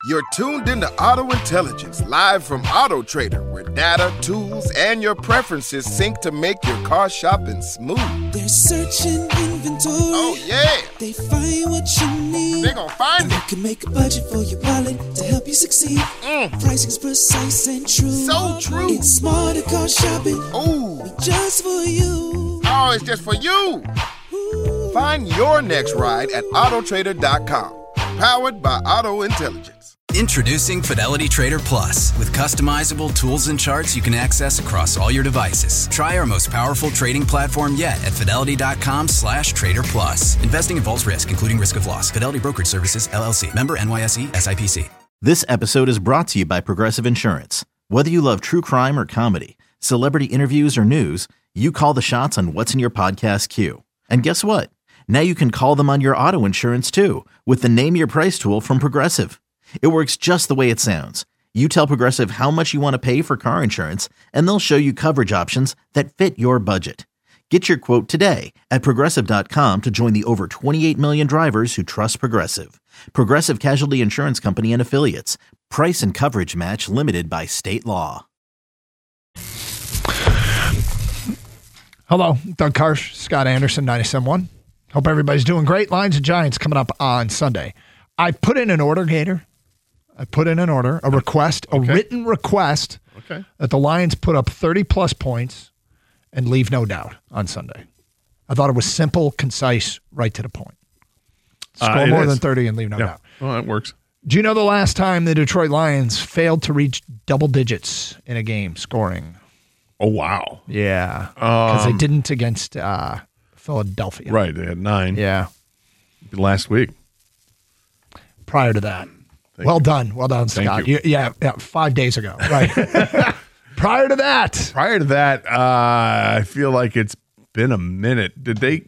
You're tuned into Auto Intelligence, live from Auto Trader, where data, tools, and your preferences sync to make your car shopping smooth. They're searching inventory. Oh, yeah. They find what you need. They're gonna find They it. can make a budget for your wallet to help you succeed. Pricing's precise and true. So true. It's smarter car shopping. Ooh. Just for you. Oh, it's just for you. Ooh. Find your next ride at autotrader.com. Powered by Auto Intelligence. Introducing Fidelity Trader Plus. With customizable tools and charts you can access across all your devices. Try our most powerful trading platform yet at fidelity.com/trader plus. Investing involves risk, including risk of loss. Fidelity Brokerage Services, LLC. Member NYSE, SIPC. This episode is brought to you by Progressive Insurance. Whether you love true crime or comedy, celebrity interviews or news, you call the shots on what's in your podcast queue. And guess what? Now you can call them on your auto insurance too with the Name Your Price tool from Progressive. It works just the way it sounds. You tell Progressive how much you want to pay for car insurance, and they'll show you coverage options that fit your budget. Get your quote today at Progressive.com to join the over 28 million drivers who trust Progressive. Progressive Casualty Insurance Company and Affiliates. Price and coverage match limited by state law. Hello, Doug Karsh, Scott Anderson, 97.1. Hope everybody's doing great. Lions and Giants coming up on Sunday. I put in an order, Gator. I put in an order, a request, a written request that the Lions put up 30-plus points and leave no doubt on Sunday. I thought it was simple, concise, right to the point. Score more than 30 and leave no doubt. Well, that works. Do you know the last time the Detroit Lions failed to reach double digits in a game scoring? Oh, wow. Yeah, because they didn't against Philadelphia. Right, they had 9. Yeah. Last week. Prior to that. Well done, Scott. You. Yeah, 5 days ago. Right. Prior to that, I feel like it's been a minute. Did they?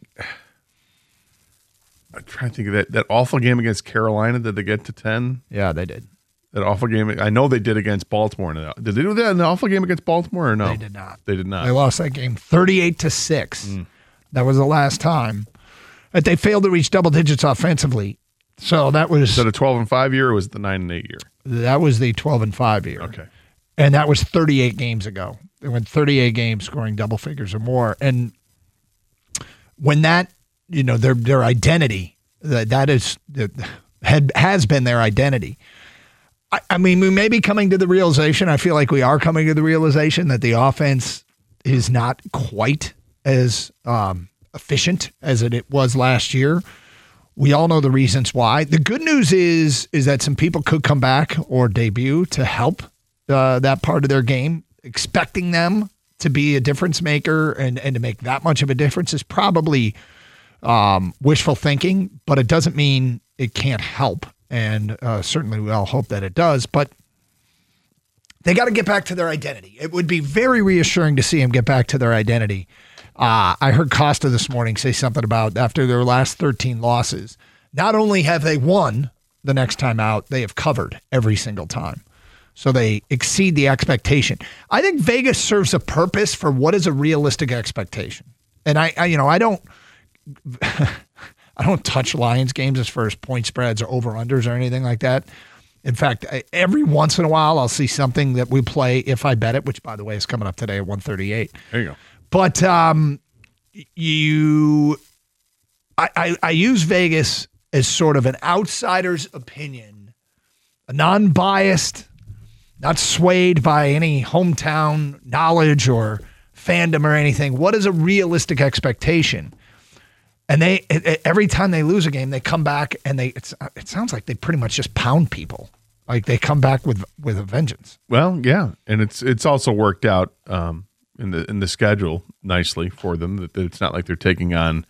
I'm trying to think of that awful game against Carolina. Did they get to 10? Yeah, they did. That awful game. I know they did against Baltimore. Did they do that in the awful game against Baltimore or no? They did not. They did not. They lost that game 38-6. That was the last time that they failed to reach double digits offensively. So that was. Is that a 12-5 year or was it the 9-8 year? That was the 12-5 year. Okay. And that was 38 games ago. They went 38 games scoring double figures or more. And when that, their identity, that is, has been their identity. I mean, we may be coming to the realization, I feel like we are coming to the realization that the offense is not quite as efficient as it was last year. We all know the reasons why. The good news is that some people could come back or debut to help that part of their game. Expecting them to be a difference maker and to make that much of a difference is probably wishful thinking, but it doesn't mean it can't help. And certainly we all hope that it does. But they got to get back to their identity. It would be very reassuring to see them get back to their identity. I heard Costa this morning say something about after their last 13 losses, not only have they won the next time out, they have covered every single time. So they exceed the expectation. I think Vegas serves a purpose for what is a realistic expectation. And I don't I don't touch Lions games as far as point spreads or over-unders or anything like that. In fact, every once in a while I'll see something that we play if I bet it, which by the way is coming up today at 138. There you go. But I use Vegas as sort of an outsider's opinion, a non-biased, not swayed by any hometown knowledge or fandom or anything. What is a realistic expectation? And every time they lose a game, they come back and it sounds like they pretty much just pound people. Like they come back with a vengeance. Well, yeah, and it's also worked out in the schedule nicely for them. That it's not like they're taking on,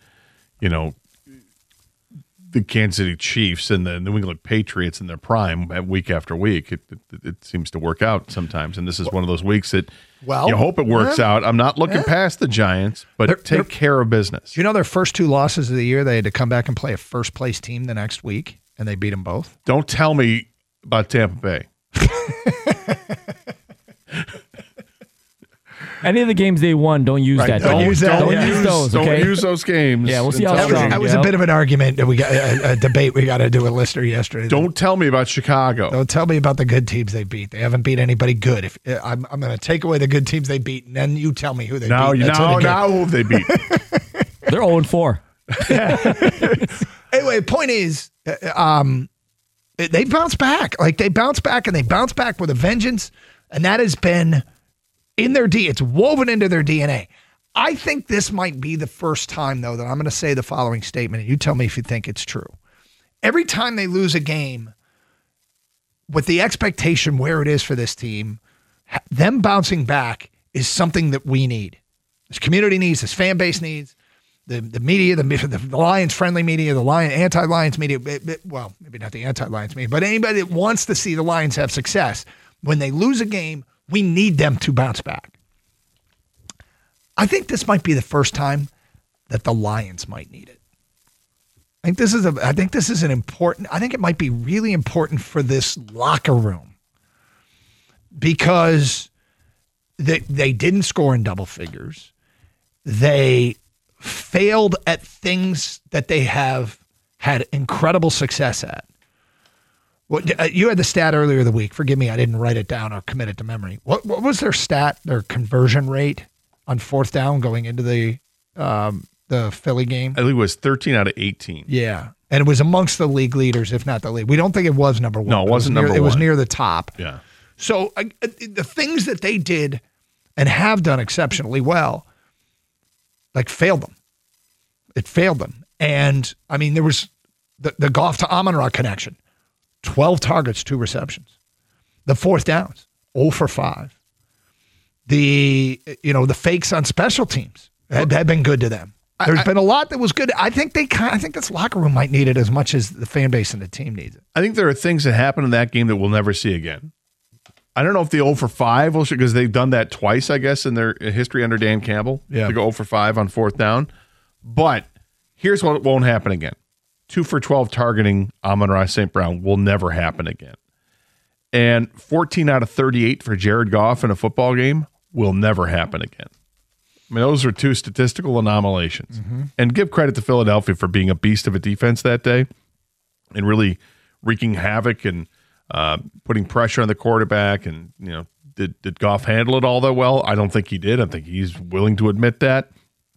the Kansas City Chiefs and the New England Patriots in their prime week after week. It seems to work out sometimes, and this is one of those weeks that you hope it works out. I'm not looking past the Giants, but take care of business. Do you know their first 2 losses of the year, they had to come back and play a first-place team the next week, and they beat them both? Don't tell me about Tampa Bay. Any of the games they won, don't use that. Don't use that. Don't use those. Okay? Don't use those games. Yeah, we'll see how strong. That was a bit of an argument that we got a debate we got to do with Lister yesterday. Don't tell me about Chicago. Don't tell me about the good teams they beat. They haven't beat anybody good. If I'm going to take away the good teams they beat, and then you tell me who they beat. Now who have they beat? They're 0-4. Anyway, point is, they bounce back. Like they bounce back, and they bounce back with a vengeance, and that has been in their it's woven into their DNA. I think this might be the first time, though, that I'm going to say the following statement, and you tell me if you think it's true. Every time they lose a game, with the expectation where it is for this team, them bouncing back is something that we need. This community needs, this fan base needs, the media, the Lions-friendly media, the anti-Lions media, well, maybe not the anti-Lions media, but anybody that wants to see the Lions have success, when they lose a game, we need them to bounce back. I think this might be the first time that the Lions might need it. I think this is an important. I think it might be really important for this locker room because they didn't score in double figures. They failed at things that they have had incredible success at. You had the stat earlier the week. Forgive me, I didn't write it down or commit it to memory. What was their stat? Their conversion rate on fourth down going into the Philly game? I think it was 13 out of 18. Yeah, and it was amongst the league leaders, if not the league. We don't think it was number one. No, it wasn't number one. It was near the top. Yeah. So the things that they did and have done exceptionally well, like failed them. It failed them. And, I mean, there was the Goff to Amon-Ra connection. 12 targets, 2 receptions. The fourth downs, 0 for 5. The fakes on special teams had been good to them. There's been a lot that was good. I think this locker room might need it as much as the fan base and the team needs it. I think there are things that happened in that game that we'll never see again. I don't know if the 0 for 5 will, because they've done that twice, I guess, in their history under Dan Campbell. Yeah. To go 0 for 5 on fourth down. But here's what won't happen again. 2 for 12 targeting Amon-Ra St. Brown will never happen again. And 14 out of 38 for Jared Goff in a football game will never happen again. I mean, those are 2 statistical anomalies. Mm-hmm. And give credit to Philadelphia for being a beast of a defense that day and really wreaking havoc and putting pressure on the quarterback. And, did Goff handle it all that well? I don't think he did. I think he's willing to admit that.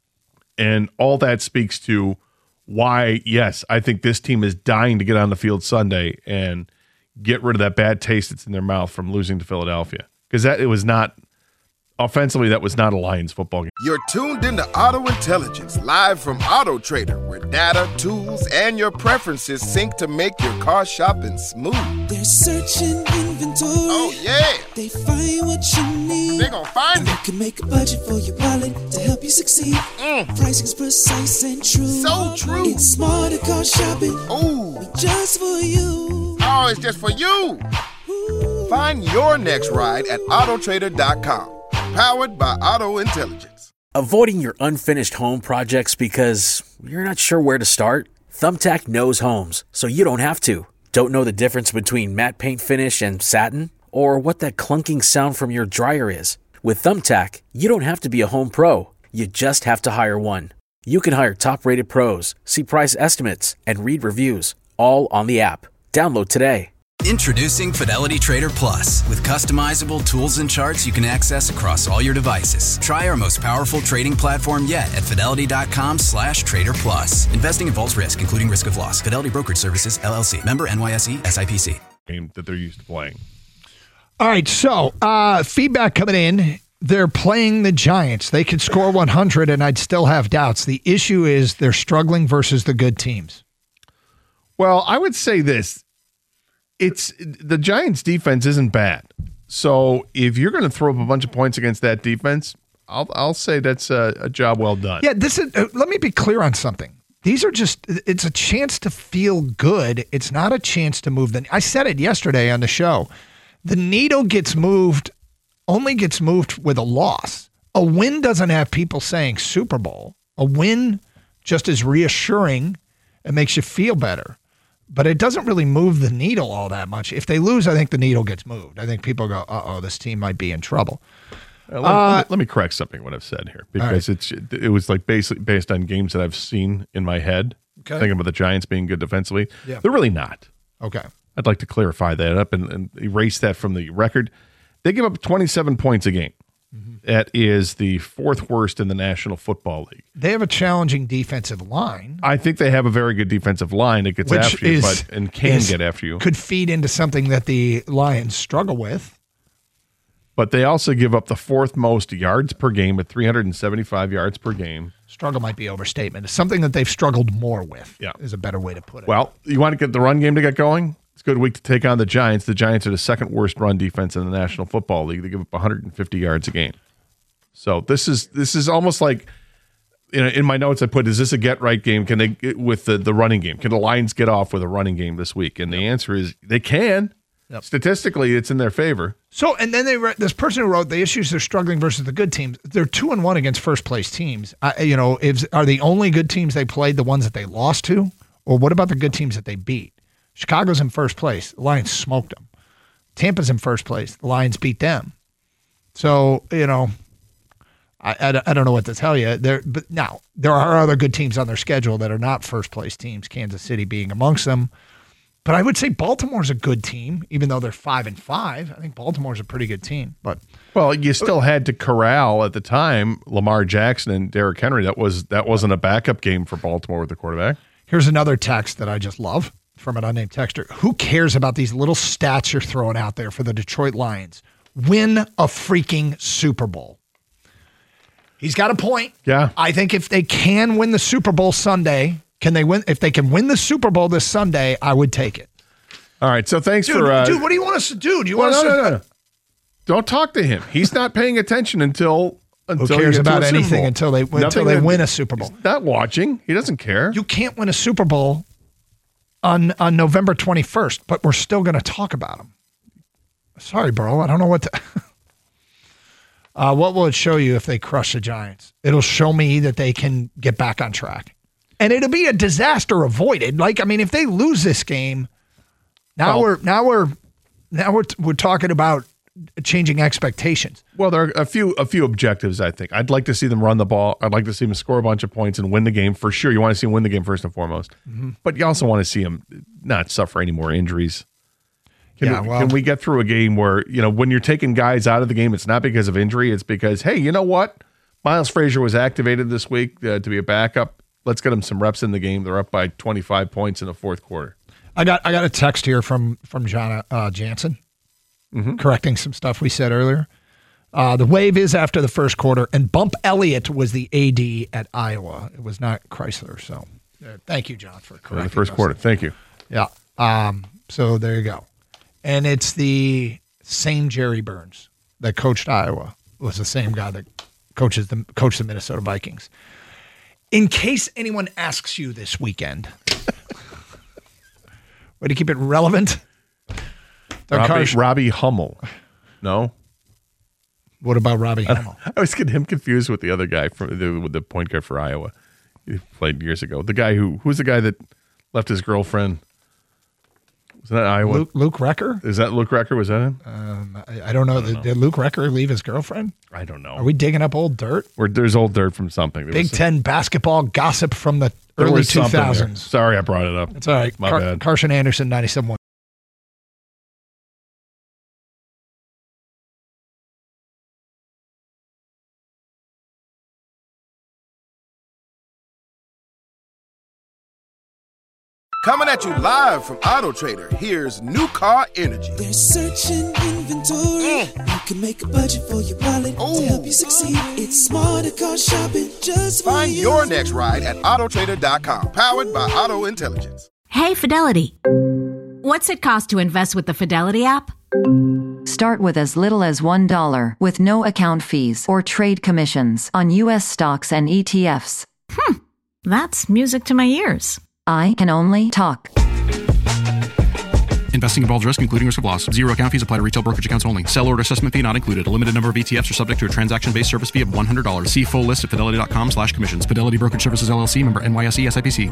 And all that speaks to why, yes, I think this team is dying to get on the field Sunday and get rid of that bad taste that's in their mouth from losing to Philadelphia. Because it was not, offensively, that was not a Lions football game. You're tuned into Auto Intelligence, live from Auto Trader, where data, tools, and your preferences sync to make your car shopping smooth. They're searching inventory. Oh, yeah. They find what you need. They're gonna find They it. can make a budget for your wallet to help you succeed. Pricing's precise and true. So true. It's smarter car shopping. Ooh. Just for you. Oh, it's just for you. Ooh. Find your next ride at autotrader.com. Powered by Auto Intelligence. Avoiding your unfinished home projects because you're not sure where to start? Thumbtack knows homes, so you don't have to. Don't know the difference between matte paint finish and satin? Or what that clunking sound from your dryer is? With Thumbtack, you don't have to be a home pro. You just have to hire one. You can hire top-rated pros, see price estimates, and read reviews, all on the app. Download today. Introducing Fidelity Trader Plus. With customizable tools and charts you can access across all your devices. Try our most powerful trading platform yet at fidelity.com/trader plus. Investing involves risk, including risk of loss. Fidelity Brokerage Services, LLC. Member NYSE, SIPC. Game that they're used to playing. All right, so feedback coming in. They're playing the Giants. They could score 100, and I'd still have doubts. The issue is they're struggling versus the good teams. Well, I would say this. It's the Giants' defense isn't bad. So if you're going to throw up a bunch of points against that defense, I'll say that's a job well done. Yeah, this is. Let me be clear on something. These are just. It's a chance to feel good. It's not a chance to move. I said it yesterday on the show. The needle only gets moved with a loss. A win doesn't have people saying Super Bowl. A win just is reassuring and makes you feel better. But it doesn't really move the needle all that much. If they lose, I think the needle gets moved. I think people go, this team might be in trouble. Let me correct something what I've said here, because it was like basically based on games that I've seen in my head, thinking about the Giants being good defensively. Yeah. They're really not. Okay. I'd like to clarify that up and erase that from the record. They give up 27 points a game. That is the fourth worst in the National Football League. They have a challenging defensive line. I think they have a very good defensive line that gets after you, and can get after you. Could feed into something that the Lions struggle with. But they also give up the fourth most yards per game at 375 yards per game. Struggle might be overstatement. It's something that they've struggled more with, is a better way to put it. Well, you want to get the run game to get going? It's a good week to take on the Giants. The Giants are the second worst run defense in the National Football League. They give up 150 yards a game. So this is almost like, in my notes I put, is this a get-right game? Can they, with the running game? Can the Lions get off with a running game this week? And the answer is they can. Yep. Statistically, it's in their favor. So, and then this person who wrote the issues they're struggling versus the good teams. They're 2-1 against first-place teams. Are the only good teams they played the ones that they lost to? Or what about the good teams that they beat? Chicago's in first place. The Lions smoked them. Tampa's in first place. The Lions beat them. So, I don't know what to tell you. But now, there are other good teams on their schedule that are not first-place teams, Kansas City being amongst them. But I would say Baltimore's a good team, even though they're 5-5. I think Baltimore's a pretty good team. Well, you still had to corral at the time Lamar Jackson and Derrick Henry. That wasn't a backup game for Baltimore with the quarterback. Here's another text that I just love from an unnamed texter. Who cares about these little stats you're throwing out there for the Detroit Lions? Win a freaking Super Bowl. He's got a point. Yeah. I think if they can win the Super Bowl Sunday, if they can win the Super Bowl this Sunday, I would take it. All right. So thanks dude, for. Dude, what do you want us to do? Do you want us to? No. Don't talk to him. He's not paying attention until. Who cares about anything until they win a Super Bowl? He's not watching. He doesn't care. You can't win a Super Bowl on November 21st, but we're still going to talk about them. Sorry, bro. I don't know what to. What will it show you if they crush the Giants? It'll show me that they can get back on track. And it'll be a disaster avoided. If they lose this game, we're talking about changing expectations. Well, there are a few objectives, I think. I'd like to see them run the ball. I'd like to see them score a bunch of points and win the game for sure. You want to see them win the game first and foremost. Mm-hmm. But you also want to see them not suffer any more injuries. Can we get through a game where, when you're taking guys out of the game, it's not because of injury. It's because, hey, you know what? Miles Frazier was activated this week to be a backup. Let's get them some reps in the game. They're up by 25 points in the fourth quarter. I got a text here from John Jansen, correcting some stuff we said earlier. The wave is after the first quarter, and Bump Elliott was the AD at Iowa. It was not Chrysler. So thank you, John, for correcting the first quarter. Thank you. Yeah. So there you go. And it's the same Jerry Burns that coached Iowa. It was the same guy that coached the Minnesota Vikings. In case anyone asks you this weekend, way to keep it relevant. Robbie Hummel. No? What about Robbie Hummel? I was getting him confused with the other guy with the point guard for Iowa. He played years ago. The guy who's the guy that left his girlfriend? Was that Iowa? Luke Recker? Is that Luke Recker? Was that him? I don't know. Did Luke Recker leave his girlfriend? I don't know. Are we digging up old dirt? There's old dirt from something. Big Ten basketball gossip from the early 2000s. Sorry, I brought it up. It's all right. My bad. Carson Anderson, 97.1. Coming at you live from Auto Trader, here's New Car Energy. They're searching inventory. You can make a budget for your wallet to help you succeed. It's smarter car shopping just for Find you. your next ride at autotrader.com. Powered by Auto Intelligence. Hey, Fidelity. What's it cost to invest with the Fidelity app? Start with as little as $1 with no account fees or trade commissions on U.S. stocks and ETFs. That's music to my ears. I can only talk. Investing involves risk, including risk of loss. Zero account fees apply to retail brokerage accounts only. Sell order assessment fee not included. A limited number of ETFs are subject to a transaction-based service fee of $100. See full list at fidelity.com/commissions. Fidelity Brokerage Services, LLC, member NYSE, SIPC.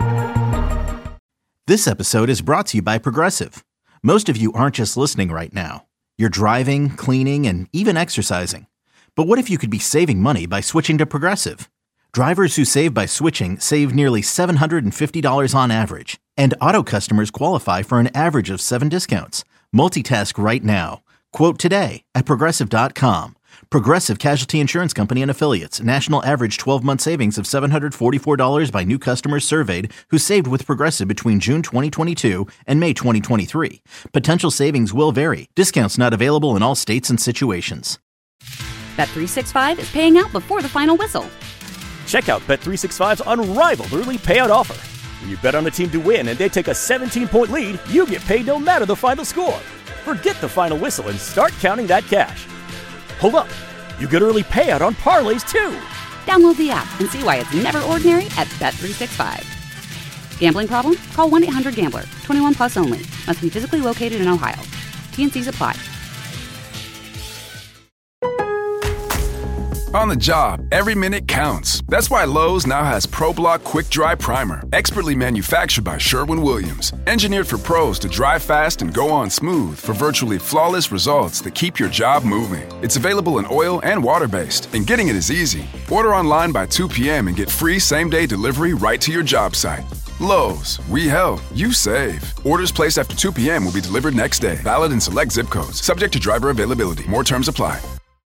This episode is brought to you by Progressive. Most of you aren't just listening right now. You're driving, cleaning, and even exercising. But what if you could be saving money by switching to Progressive? Drivers who save by switching save nearly $750 on average, and auto customers qualify for an average of 7 discounts. Multitask right now. Quote today at Progressive.com. Progressive Casualty Insurance Company and Affiliates. National average 12-month savings of $744 by new customers surveyed who saved with Progressive between June 2022 and May 2023. Potential savings will vary. Discounts not available in all states and situations. Bet365 is paying out before the final whistle. Check out Bet365's unrivaled early payout offer. When you bet on a team to win and they take a 17-point lead, you get paid no matter the final score. Forget the final whistle and start counting that cash. Hold up. You get early payout on parlays, too. Download the app and see why it's never ordinary at Bet365. Gambling problem? Call 1-800-GAMBLER. 21 plus only. Must be physically located in Ohio. T&Cs apply. On the job, every minute counts. That's why Lowe's now has ProBlock Quick Dry Primer, expertly manufactured by Sherwin-Williams. Engineered for pros to dry fast and go on smooth for virtually flawless results that keep your job moving. It's available in oil and water-based, and getting it is easy. Order online by 2 p.m. and get free same-day delivery right to your job site. Lowe's, we help, you save. Orders placed after 2 p.m. will be delivered next day. Valid in select zip codes. Subject to driver availability. More terms apply.